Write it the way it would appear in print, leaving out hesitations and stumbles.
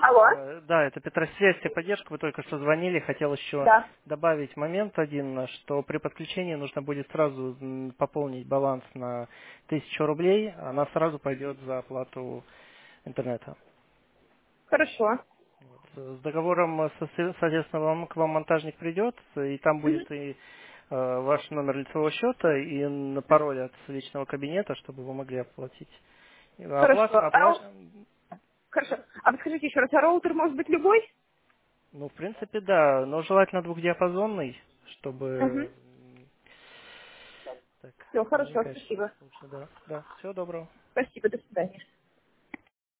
Алло? Да, это Петросвязь, техподдержка, вы только что звонили. Хотел еще Да. добавить момент один, что при подключении нужно будет сразу пополнить баланс на 1000 рублей. Она сразу пойдет за оплату интернета. Хорошо. Вот. С договором, соответственно, к вам монтажник придет, и там Мгм. будет и ваш номер лицевого счета, и пароль от личного кабинета, чтобы вы могли оплатить. Хорошо. Хорошо. А вы скажите еще раз, а роутер может быть любой? Ну, в принципе, да, но желательно двухдиапазонный, Угу. чтобы... Так, Все, хорошо, наверняка сейчас спасибо. лучше, да. Да, всего доброго. Спасибо, до свидания.